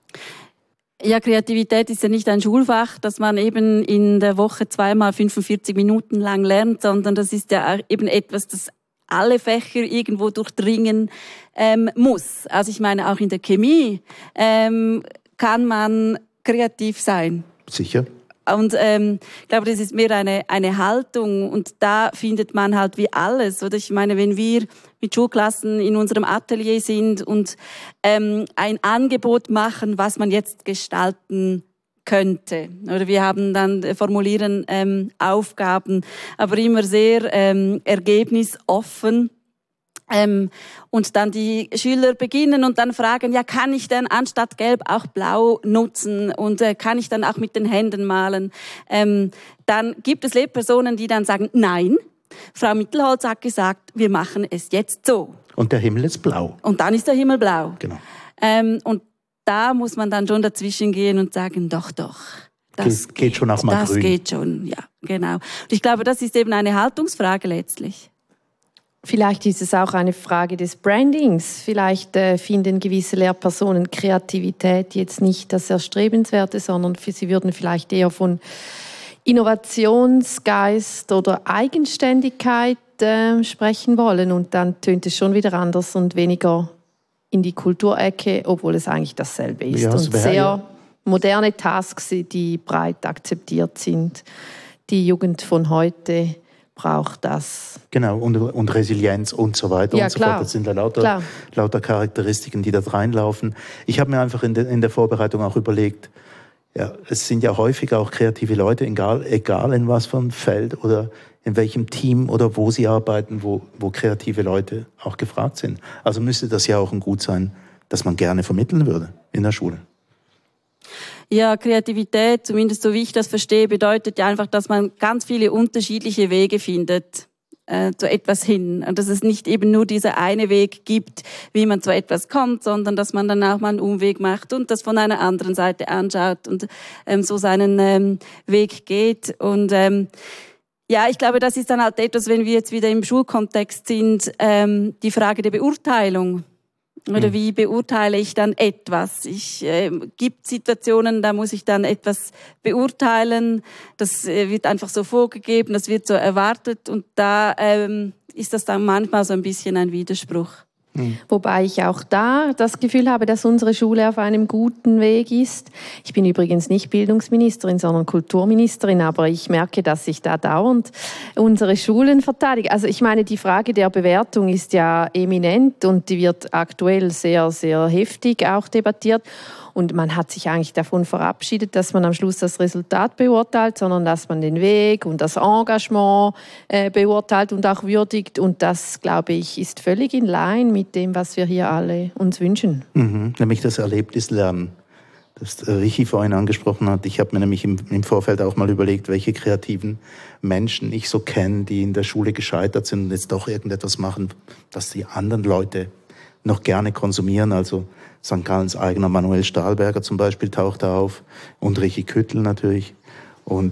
Ja, Kreativität ist ja nicht ein Schulfach, das man eben in der Woche zweimal 45 Minuten lang lernt, sondern das ist ja eben etwas, das alle Fächer irgendwo durchdringen muss. Also ich meine, auch in der Chemie kann man kreativ sein. Sicher. Und ich glaube, das ist mehr eine Haltung und da findet man halt wie alles. Oder ich meine, wenn wir mit Schulklassen in unserem Atelier sind und ein Angebot machen, was man jetzt gestalten könnte. Oder wir haben dann formulieren Aufgaben, aber immer sehr ergebnisoffen. Und dann die Schüler beginnen und dann fragen, ja, kann ich denn anstatt Gelb auch Blau nutzen und kann ich dann auch mit den Händen malen? Dann gibt es Lehrpersonen, die dann sagen, nein, Frau Mittelholz hat gesagt, wir machen es jetzt so. Und der Himmel ist blau. Und dann ist der Himmel blau. Genau. Und da muss man dann schon dazwischen gehen und sagen, doch. Das geht schon auch mal grün. Das geht schon, ja, genau. Und ich glaube, das ist eben eine Haltungsfrage letztlich. Vielleicht ist es auch eine Frage des Brandings. Vielleicht finden gewisse Lehrpersonen Kreativität jetzt nicht das Erstrebenswerte, sondern sie würden vielleicht eher von Innovationsgeist oder Eigenständigkeit sprechen wollen. Und dann tönt es schon wieder anders und weniger in die Kulturecke, obwohl es eigentlich dasselbe ist. Ja, und sehr moderne Tasks, die breit akzeptiert sind. Die Jugend von heute braucht das. Genau, und Resilienz und so weiter und so fort. Das sind ja lauter Charakteristiken, die da reinlaufen. Ich habe mir einfach in der Vorbereitung auch überlegt, ja, es sind ja häufig auch kreative Leute, egal in was für einem Feld oder in welchem Team oder wo sie arbeiten, wo kreative Leute auch gefragt sind. Also müsste das ja auch ein Gut sein, das man gerne vermitteln würde in der Schule. Ja, Kreativität, zumindest so wie ich das verstehe, bedeutet ja einfach, dass man ganz viele unterschiedliche Wege findet zu etwas hin. Und dass es nicht eben nur dieser eine Weg gibt, wie man zu etwas kommt, sondern dass man dann auch mal einen Umweg macht und das von einer anderen Seite anschaut und so seinen Weg geht. Und ja, ich glaube, das ist dann halt etwas, wenn wir jetzt wieder im Schulkontext sind, die Frage der Beurteilung. Oder wie beurteile ich dann etwas? Gibt Situationen, da muss ich dann etwas beurteilen. Das wird einfach so vorgegeben, das wird so erwartet. Und da ist das dann manchmal so ein bisschen ein Widerspruch. Wobei ich auch da das Gefühl habe, dass unsere Schule auf einem guten Weg ist. Ich bin übrigens nicht Bildungsministerin, sondern Kulturministerin, aber ich merke, dass ich da dauernd unsere Schulen verteidige. Also ich meine, die Frage der Bewertung ist ja eminent und die wird aktuell sehr, sehr heftig auch debattiert. Und man hat sich eigentlich davon verabschiedet, dass man am Schluss das Resultat beurteilt, sondern dass man den Weg und das Engagement beurteilt und auch würdigt. Und das, glaube ich, ist völlig in Line mit dem, was wir hier alle uns wünschen. Nämlich das Erlebnislernen, das Richie vorhin angesprochen hat. Ich habe mir nämlich im Vorfeld auch mal überlegt, welche kreativen Menschen ich so kenne, die in der Schule gescheitert sind und jetzt doch irgendetwas machen, das die anderen Leute noch gerne konsumieren. Also St. Gallens eigener Manuel Stahlberger zum Beispiel taucht da auf und Richie Küttl natürlich und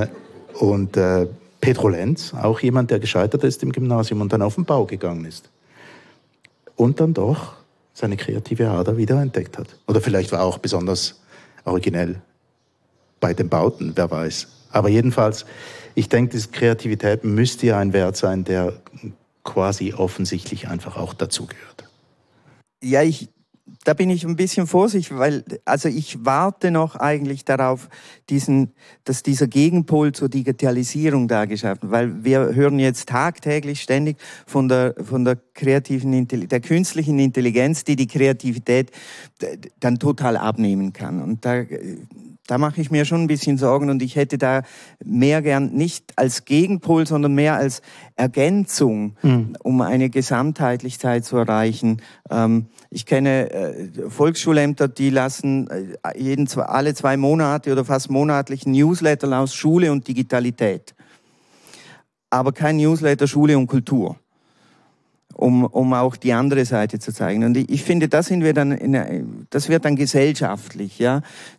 Pedro Lenz, auch jemand, der gescheitert ist im Gymnasium und dann auf den Bau gegangen ist und dann doch seine kreative Ader wieder entdeckt hat. Oder vielleicht war er auch besonders originell bei den Bauten, wer weiß. Aber jedenfalls, ich denke, diese Kreativität müsste ja ein Wert sein, der quasi offensichtlich einfach auch dazugehört. Ja, da bin ich ein bisschen vorsichtig, weil also ich warte noch eigentlich darauf, dass dieser Gegenpol zur Digitalisierung da geschaffen wird, weil wir hören jetzt tagtäglich ständig von der kreativen der künstlichen Intelligenz, die Kreativität dann total abnehmen kann. Und Da mache ich mir schon ein bisschen Sorgen und ich hätte da mehr gern nicht als Gegenpol, sondern mehr als Ergänzung, um eine Gesamtheitlichkeit zu erreichen. Ich kenne Volksschulämter, die lassen alle 2 Monate oder fast monatlich Newsletter aus Schule und Digitalität. Aber kein Newsletter Schule und Kultur. Um auch die andere Seite zu zeigen. Und ich finde, das wird dann gesellschaftlich, ja.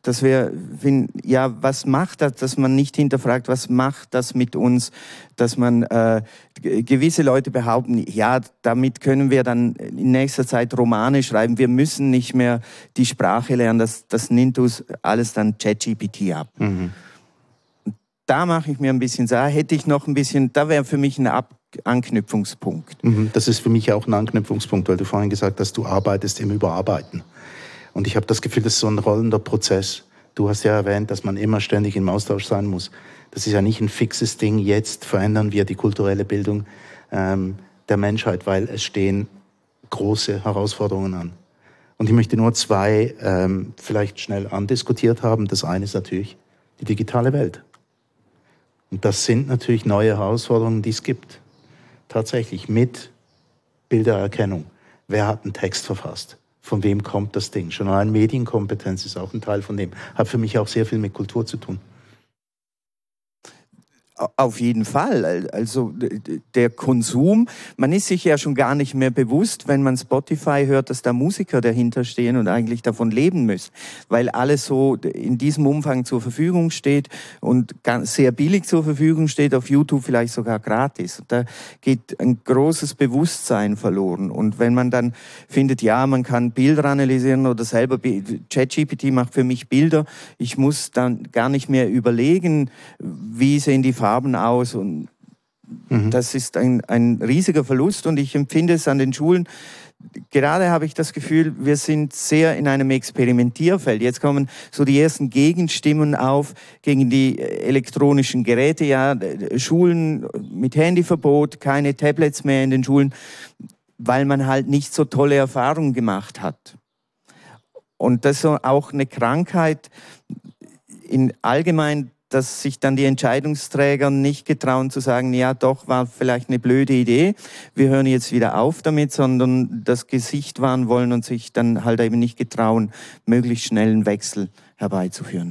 Was macht das, dass man nicht hinterfragt, was macht das mit uns, dass man gewisse Leute behaupten, ja, damit können wir dann in nächster Zeit Romane schreiben, wir müssen nicht mehr die Sprache lernen, das nimmt uns alles dann ChatGPT ab. Mhm. Da mache ich mir ein bisschen, da wäre für mich ein Anknüpfungspunkt. Das ist für mich auch ein Anknüpfungspunkt, weil du vorhin gesagt hast, du arbeitest im Überarbeiten. Und ich habe das Gefühl, das ist so ein rollender Prozess. Du hast ja erwähnt, dass man immer ständig im Austausch sein muss. Das ist ja nicht ein fixes Ding, jetzt verändern wir die kulturelle Bildung der Menschheit, weil es stehen große Herausforderungen an. Und ich möchte nur 2 vielleicht schnell andiskutiert haben. Das eine ist natürlich die digitale Welt. Und das sind natürlich neue Herausforderungen, die es gibt. Tatsächlich mit Bildererkennung. Wer hat einen Text verfasst? Von wem kommt das Ding? Schon allein Medienkompetenz ist auch ein Teil von dem. Hat für mich auch sehr viel mit Kultur zu tun. Auf jeden Fall. Also der Konsum, man ist sich ja schon gar nicht mehr bewusst, wenn man Spotify hört, dass da Musiker dahinter stehen und eigentlich davon leben müssen, weil alles so in diesem Umfang zur Verfügung steht und sehr billig zur Verfügung steht, auf YouTube vielleicht sogar gratis. Da geht ein großes Bewusstsein verloren. Und wenn man dann findet, ja, man kann Bilder analysieren oder selber, ChatGPT macht für mich Bilder, ich muss dann gar nicht mehr überlegen, wie sehen die Farben aus, und das ist ein riesiger Verlust, und ich empfinde es an den Schulen. Gerade habe ich das Gefühl, wir sind sehr in einem Experimentierfeld. Jetzt kommen so die ersten Gegenstimmen auf gegen die elektronischen Geräte. Ja, Schulen mit Handyverbot, keine Tablets mehr in den Schulen, weil man halt nicht so tolle Erfahrungen gemacht hat. Und das ist auch eine Krankheit in allgemein, dass sich dann die Entscheidungsträger nicht getrauen zu sagen, ja doch, war vielleicht eine blöde Idee, wir hören jetzt wieder auf damit, sondern das Gesicht wahren wollen und sich dann halt eben nicht getrauen, möglichst schnell einen Wechsel herbeizuführen.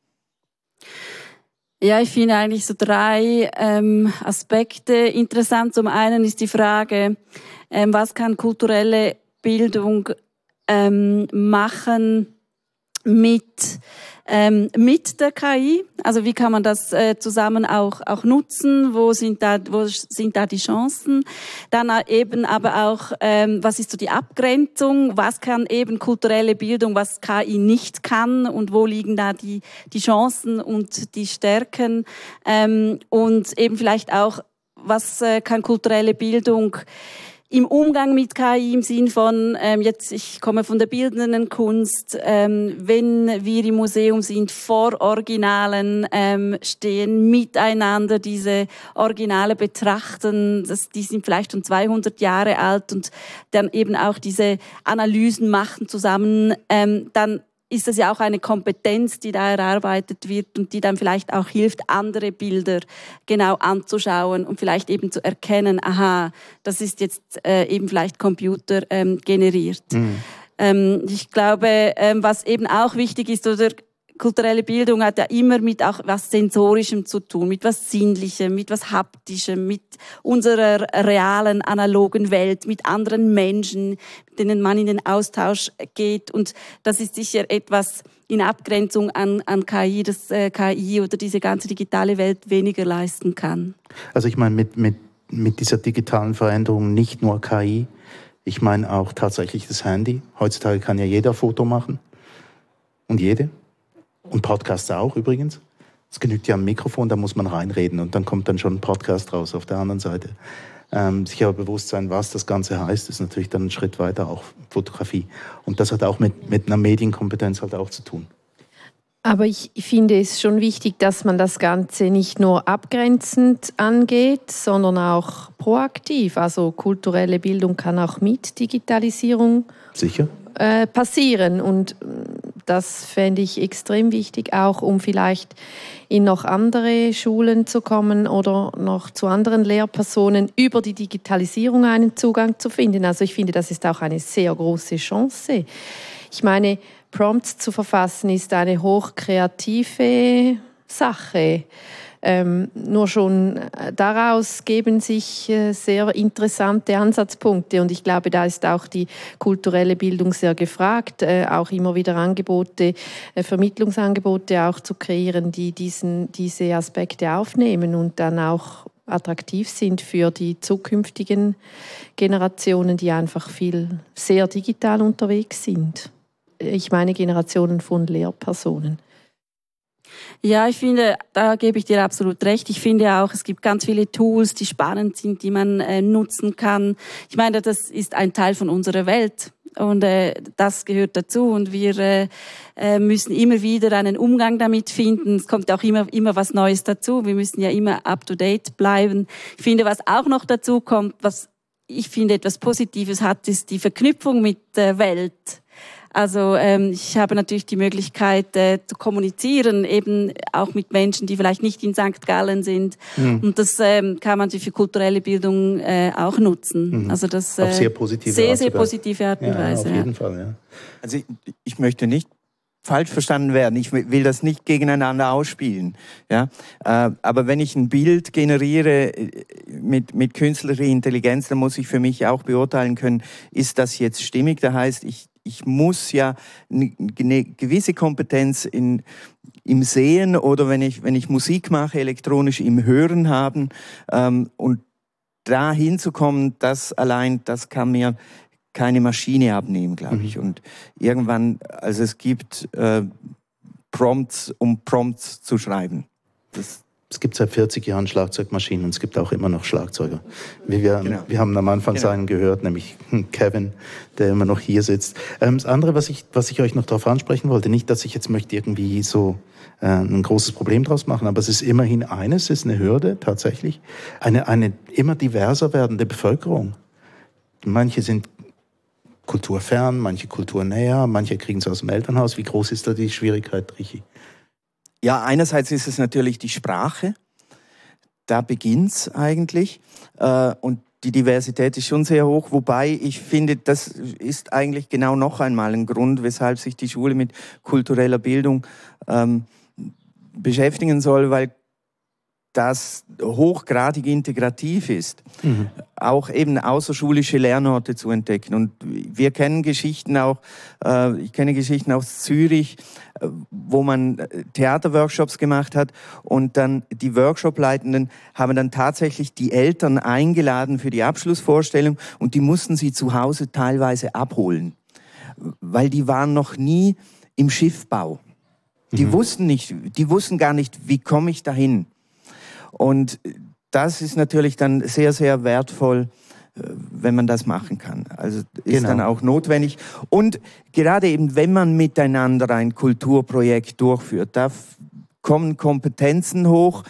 Ja, ich finde eigentlich so 3 Aspekte interessant. Zum einen ist die Frage, was kann kulturelle Bildung machen mit der KI, also wie kann man das zusammen auch nutzen, wo sind da die Chancen, dann eben aber auch, was ist so die Abgrenzung, was kann eben kulturelle Bildung, was KI nicht kann, und wo liegen da die Chancen und die Stärken, und eben vielleicht auch, was kann kulturelle Bildung im Umgang mit KI im Sinn von, ich komme von der bildenden Kunst, wenn wir im Museum sind, vor Originalen stehen, miteinander diese Originale betrachten, die sind vielleicht schon 200 Jahre alt, und dann eben auch diese Analysen machen zusammen, dann ist das ja auch eine Kompetenz, die da erarbeitet wird und die dann vielleicht auch hilft, andere Bilder genau anzuschauen und vielleicht eben zu erkennen, aha, das ist jetzt eben vielleicht Computer generiert. Ich glaube, was eben auch wichtig ist, oder kulturelle Bildung hat ja immer mit auch was Sensorischem zu tun, mit was Sinnlichem, mit was Haptischem, mit unserer realen, analogen Welt, mit anderen Menschen, mit denen man in den Austausch geht. Und das ist sicher etwas in Abgrenzung an KI, das KI oder diese ganze digitale Welt weniger leisten kann. Also ich meine mit dieser digitalen Veränderung nicht nur KI, ich meine auch tatsächlich das Handy. Heutzutage kann ja jeder Foto machen und jede. Und Podcaster auch übrigens. Es genügt ja ein Mikrofon, da muss man reinreden und dann kommt dann schon ein Podcast raus auf der anderen Seite. Sich aber bewusst sein, was das Ganze heißt, ist natürlich dann ein Schritt weiter, auch Fotografie. Und das hat auch mit einer Medienkompetenz halt auch zu tun. Aber ich finde es schon wichtig, dass man das Ganze nicht nur abgrenzend angeht, sondern auch proaktiv. Also kulturelle Bildung kann auch mit Digitalisierung sicher passieren. Und Das fände ich extrem wichtig, auch um vielleicht in noch andere Schulen zu kommen oder noch zu anderen Lehrpersonen über die Digitalisierung einen Zugang zu finden. Also ich finde, das ist auch eine sehr große Chance. Ich meine, Prompts zu verfassen ist eine hochkreative Sache. Nur schon daraus geben sich sehr interessante Ansatzpunkte und ich glaube, da ist auch die kulturelle Bildung sehr gefragt, auch immer wieder Angebote, Vermittlungsangebote auch zu kreieren, die diese Aspekte aufnehmen und dann auch attraktiv sind für die zukünftigen Generationen, die einfach sehr digital unterwegs sind. Ich meine Generationen von Lehrpersonen. Ja, ich finde, da gebe ich dir absolut recht. Ich finde auch, es gibt ganz viele Tools, die spannend sind, die man nutzen kann. Ich meine, das ist ein Teil von unserer Welt und das gehört dazu und wir müssen immer wieder einen Umgang damit finden. Es kommt auch immer was Neues dazu. Wir müssen ja immer up-to-date bleiben. Ich finde, was auch noch dazu kommt, was ich finde etwas Positives hat, ist die Verknüpfung mit der Welt. Also ich habe natürlich die Möglichkeit zu kommunizieren, eben auch mit Menschen, die vielleicht nicht in St. Gallen sind. Mhm. Und das kann man natürlich für kulturelle Bildung auch nutzen. Mhm. Also das auf sehr positive sehr positive Art und Weise. Auf jeden Fall, ja. Also ich möchte nicht falsch verstanden werden. Ich will das nicht gegeneinander ausspielen. Ja? Aber wenn ich ein Bild generiere mit künstlicher Intelligenz, dann muss ich für mich auch beurteilen können, ist das jetzt stimmig? Das heißt, ich muss ja eine gewisse Kompetenz im Sehen oder wenn ich Musik mache, elektronisch im Hören haben. Und da hinzukommen, das kann mir keine Maschine abnehmen, glaube ich. Und irgendwann, also es gibt Prompts, um Prompts zu schreiben. Es gibt seit 40 Jahren Schlagzeugmaschinen und es gibt auch immer noch Schlagzeuger. Wir haben am Anfang seinen gehört, nämlich Kevin, der immer noch hier sitzt. Das andere, was ich euch noch darauf ansprechen wollte, nicht, dass ich jetzt möchte irgendwie so ein großes Problem draus machen, aber es ist immerhin es ist eine Hürde tatsächlich, eine immer diverser werdende Bevölkerung. Manche sind kulturfern, manche kulturnäher, manche kriegen es aus dem Elternhaus. Wie groß ist da die Schwierigkeit, Richie? Ja, einerseits ist es natürlich die Sprache. Da beginnt's eigentlich. Und die Diversität ist schon sehr hoch. Wobei ich finde, das ist eigentlich genau noch einmal ein Grund, weshalb sich die Schule mit kultureller Bildung beschäftigen soll, weil das hochgradig integrativ ist, auch eben außerschulische Lernorte zu entdecken. Und wir kennen Geschichten auch, ich kenne Geschichten aus Zürich, wo man Theaterworkshops gemacht hat und dann die Workshopleitenden haben dann tatsächlich die Eltern eingeladen für die Abschlussvorstellung und die mussten sie zu Hause teilweise abholen, weil die waren noch nie im Schiffbau. Die wussten gar nicht, wie komme ich dahin. Und das ist natürlich dann sehr, sehr wertvoll, wenn man das machen kann. Also ist dann auch notwendig. Und gerade eben, wenn man miteinander ein Kulturprojekt durchführt, da kommen Kompetenzen hoch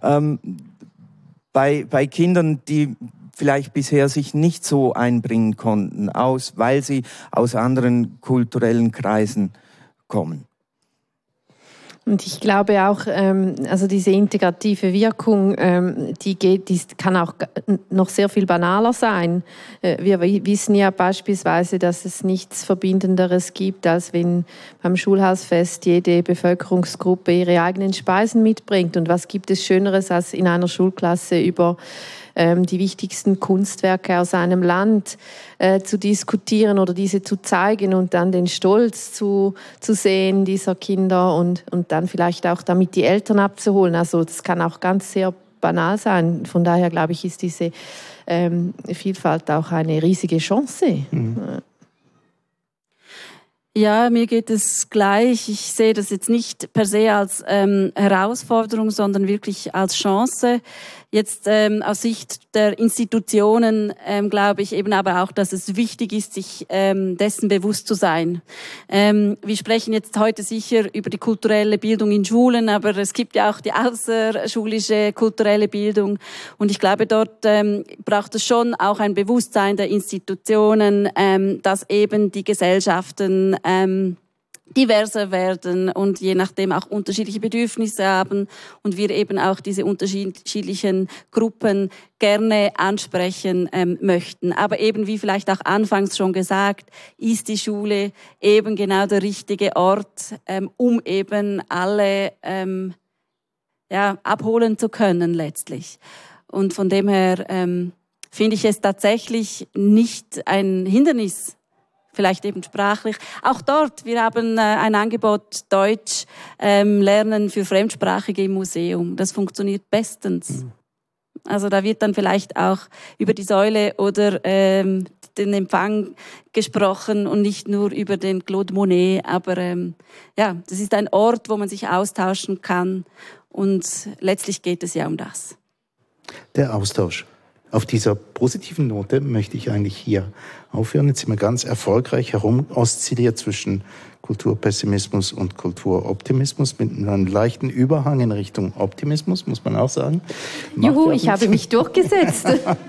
bei Kindern, die vielleicht bisher sich nicht so einbringen konnten, weil sie aus anderen kulturellen Kreisen kommen. Und ich glaube auch, also diese integrative Wirkung, die kann auch noch sehr viel banaler sein. Wir wissen ja beispielsweise, dass es nichts Verbindenderes gibt, als wenn beim Schulhausfest jede Bevölkerungsgruppe ihre eigenen Speisen mitbringt. Und was gibt es Schöneres, als in einer Schulklasse über die wichtigsten Kunstwerke aus einem Land zu diskutieren oder diese zu zeigen und dann den Stolz zu sehen dieser Kinder und dann vielleicht auch damit die Eltern abzuholen. Also das kann auch ganz sehr banal sein. Von daher glaube ich, ist diese Vielfalt auch eine riesige Chance. Mhm. Ja, mir geht es gleich. Ich sehe das jetzt nicht per se als Herausforderung, sondern wirklich als Chance. Jetzt aus Sicht der Institutionen glaube ich eben aber auch, dass es wichtig ist, sich dessen bewusst zu sein. Wir sprechen jetzt heute sicher über die kulturelle Bildung in Schulen, aber es gibt ja auch die außerschulische kulturelle Bildung. Und ich glaube, dort braucht es schon auch ein Bewusstsein der Institutionen, dass eben die Gesellschaften diverser werden und je nachdem auch unterschiedliche Bedürfnisse haben und wir eben auch diese unterschiedlichen Gruppen gerne ansprechen möchten. Aber eben, wie vielleicht auch anfangs schon gesagt, ist die Schule eben genau der richtige Ort, um eben alle abholen zu können letztlich. Und von dem her finde ich es tatsächlich nicht ein Hindernis, vielleicht eben sprachlich. Auch dort, wir haben ein Angebot Deutsch Lernen für Fremdsprachige im Museum. Das funktioniert bestens. Also da wird dann vielleicht auch über die Säule oder den Empfang gesprochen und nicht nur über den Claude Monet. Aber das ist ein Ort, wo man sich austauschen kann. Und letztlich geht es ja um das. Der Austausch. Auf dieser positiven Note möchte ich eigentlich hier aufhören. Jetzt sind wir ganz erfolgreich herum oszilliert zwischen Kulturpessimismus und Kulturoptimismus mit einem leichten Überhang in Richtung Optimismus, muss man auch sagen. Juhu, ich habe mich durchgesetzt.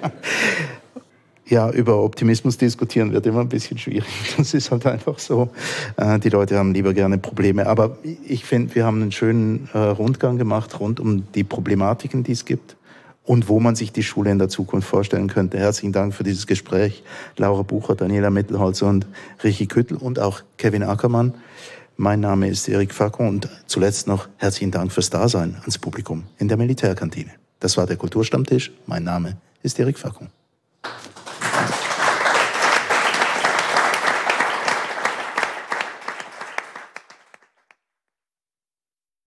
Ja, über Optimismus diskutieren wird immer ein bisschen schwierig. Das ist halt einfach so. Die Leute haben lieber gerne Probleme. Aber ich finde, wir haben einen schönen Rundgang gemacht rund um die Problematiken, die es gibt. Und wo man sich die Schule in der Zukunft vorstellen könnte. Herzlichen Dank für dieses Gespräch. Laura Bucher, Daniela Mittelholzer und Richie Küttel und auch Kevin Ackermann. Mein Name ist Eric Facon und zuletzt noch herzlichen Dank fürs Dasein ans Publikum in der Militärkantine. Das war der Kulturstammtisch. Mein Name ist Eric Facon.